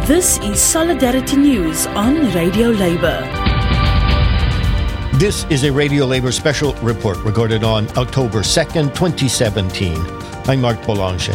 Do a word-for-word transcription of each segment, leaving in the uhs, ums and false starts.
This is Solidarity News on Radio Labour. This is a Radio Labour special report recorded on October second, twenty seventeen. I'm Mark Boulanger.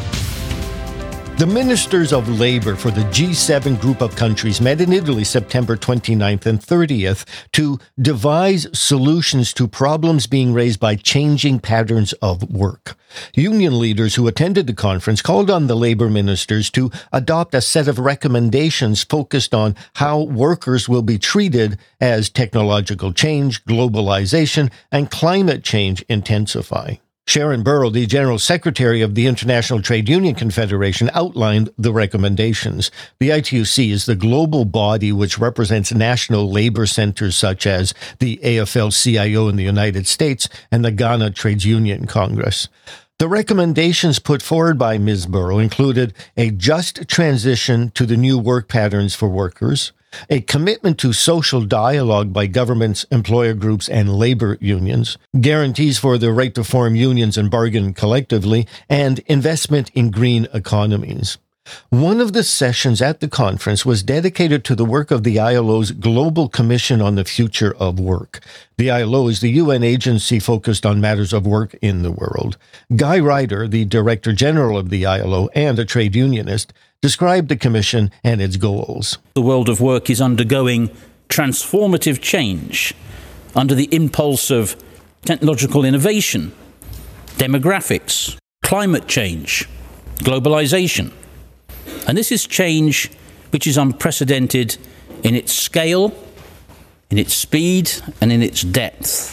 The ministers of labour for the G seven group of countries met in Italy September twenty-ninth and thirtieth to devise solutions to problems being raised by changing patterns of work. Union leaders who attended the conference called on the labour ministers to adopt a set of recommendations focused on how workers will be treated as technological change, globalization, and climate change intensify. Sharon Burrow, the General Secretary of the International Trade Union Confederation, outlined the recommendations. The I T U C is the global body which represents national labor centers such as the A F L C I O in the United States and the Ghana Trades Union Congress. The recommendations put forward by Miz Burrow included a just transition to the new work patterns for workers, a commitment to social dialogue by governments, employer groups, and labor unions, guarantees for the right to form unions and bargain collectively, and investment in green economies. One of the sessions at the conference was dedicated to the work of the I L O's Global Commission on the Future of Work. The I L O is the U N agency focused on matters of work in the world. Guy Ryder, the Director General of the I L O and a trade unionist, described the commission and its goals. The world of work is undergoing transformative change under the impulse of technological innovation, demographics, climate change, globalization. And this is change which is unprecedented in its scale, in its speed, and in its depth.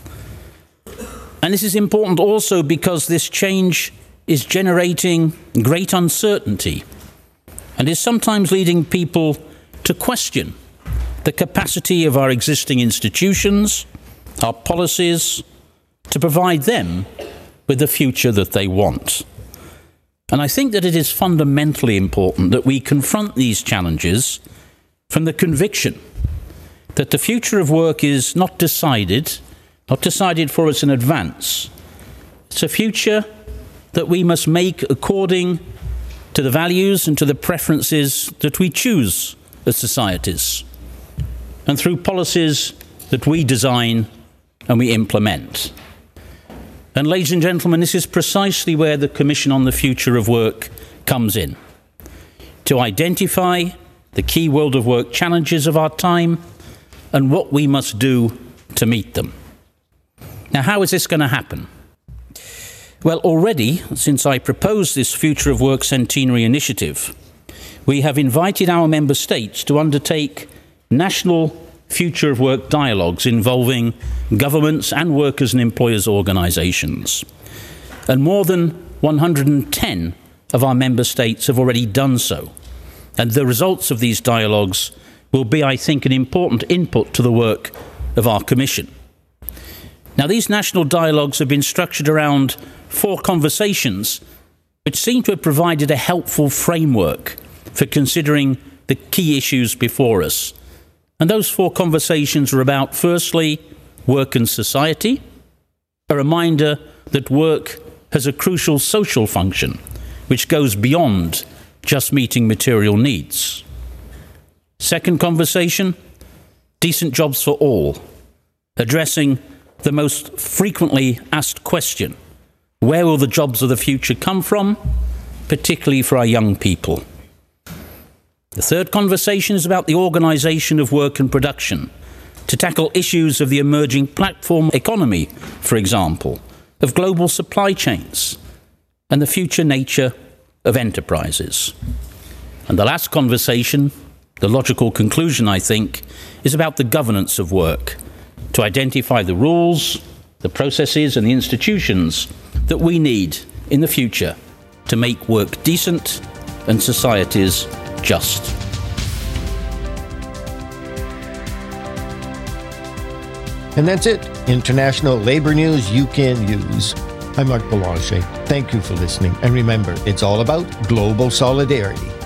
And this is important also because this change is generating great uncertainty and is sometimes leading people to question the capacity of our existing institutions, our policies, to provide them with the future that they want. And I think that it is fundamentally important that we confront these challenges from the conviction that the future of work is not decided, not decided for us in advance. It's a future that we must make according to the values and to the preferences that we choose as societies, and through policies that we design and we implement. And ladies and gentlemen, this is precisely where the Commission on the Future of Work comes in, to identify the key world of work challenges of our time and what we must do to meet them. Now, how is this going to happen? Well, already, since I proposed this Future of Work Centenary Initiative, we have invited our member states to undertake national Future of Work dialogues involving governments and workers and employers' organisations. And more than one hundred ten of our member states have already done so. And the results of these dialogues will be, I think, an important input to the work of our Commission. Now, these national dialogues have been structured around four conversations which seem to have provided a helpful framework for considering the key issues before us. And those four conversations are about, firstly, work and society, a reminder that work has a crucial social function which goes beyond just meeting material needs. Second conversation, decent jobs for all, addressing the most frequently asked question: where will the jobs of the future come from, particularly for our young people? The third conversation is about the organisation of work and production, to tackle issues of the emerging platform economy, for example, of global supply chains, and the future nature of enterprises. And the last conversation, the logical conclusion, I think, is about the governance of work, to identify the rules, the processes, and the institutions that we need in the future to make work decent and societies just. And that's it. International labor news you can use. I'm Mark Boulanger. Thank you for listening. And remember, it's all about global solidarity.